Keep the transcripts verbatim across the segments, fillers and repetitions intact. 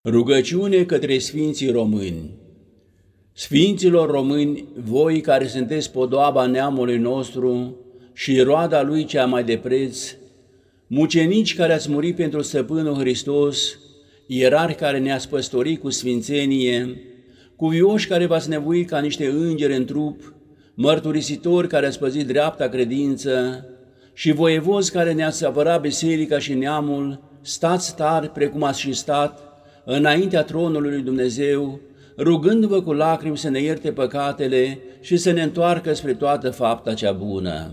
Rugăciune către Sfinții Români. Sfinților români, voi care sunteți podoaba neamului nostru și roada lui cea mai de preț, mucenici care ați murit pentru Stăpânul Hristos, ierarhi care ne-ați păstorit cu sfințenie, cuvioși care v-ați nevoit ca niște îngeri în trup, mărturisitori care ați păzit dreapta credință și voievozi care ne-ați apărat biserica și neamul, stați tari precum ați și stat, înaintea tronului lui Dumnezeu, rugându-vă cu lacrimi să ne ierte păcatele și să ne întoarcă spre toată fapta cea bună.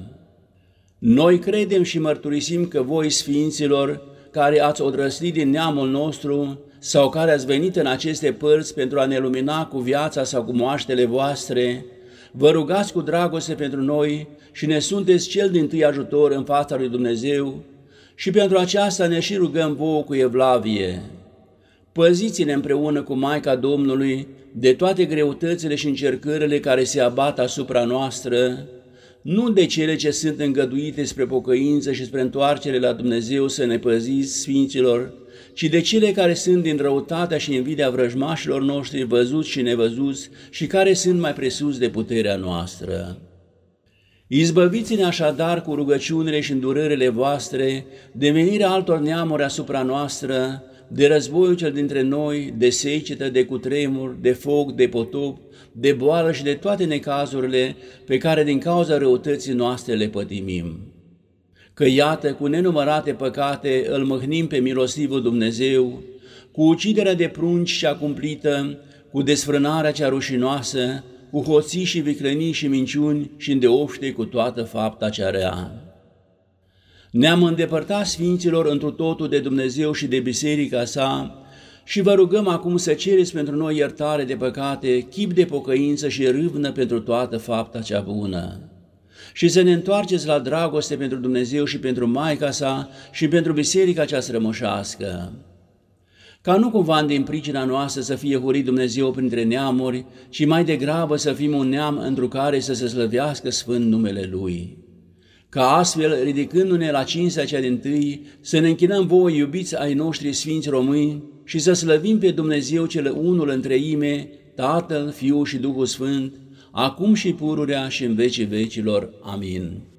Noi credem și mărturisim că voi, sfinților, care ați odrăslit din neamul nostru sau care ați venit în aceste părți pentru a ne lumina cu viața sau cu moaștele voastre, vă rugați cu dragoste pentru noi și ne sunteți cel dintâi ajutor în fața lui Dumnezeu și pentru aceasta ne și rugăm vouă cu evlavie. Păziți-ne împreună cu Maica Domnului de toate greutățile și încercările care se abat asupra noastră, nu de cele ce sunt îngăduite spre pocăință și spre întoarcere la Dumnezeu să ne păziți, sfinților, ci de cele care sunt din răutatea și invidia vrăjmașilor noștri văzuți și nevăzuți și care sunt mai presus de puterea noastră. Izbăviți-ne așadar cu rugăciunile și îndurările voastre de venirea altor neamuri asupra noastră, de războiul cel dintre noi, de secetă, de cutremur, de foc, de potop, de boală și de toate necazurile pe care din cauza răutății noastre le pătimim. Că iată, cu nenumărate păcate îl mâhnim pe milostivul Dumnezeu, cu uciderea de prunci cea cumplită, cu desfrânarea cea rușinoasă, cu hoții și viclănii și minciuni și îndeopște cu toată fapta cea rea. Ne-am îndepărtat, sfinților, întru totul de Dumnezeu și de biserica sa și vă rugăm acum să cereți pentru noi iertare de păcate, chip de pocăință și râvnă pentru toată fapta cea bună. Și să ne întoarceți la dragoste pentru Dumnezeu și pentru Maica sa și pentru biserica cea strămoșească. Ca nu cumva din pricina noastră să fie hurit Dumnezeu printre neamuri, ci mai degrabă să fim un neam întru care să se slăvească sfânt numele Lui. Ca astfel, ridicându-ne la cinstea cea dintâi, să ne închinăm vouă, iubiți ai noștri sfinți români, și să slăvim pe Dumnezeu cel unul în treime, Tatăl, Fiul și Duhul Sfânt, acum și pururea și în vecii vecilor. Amin.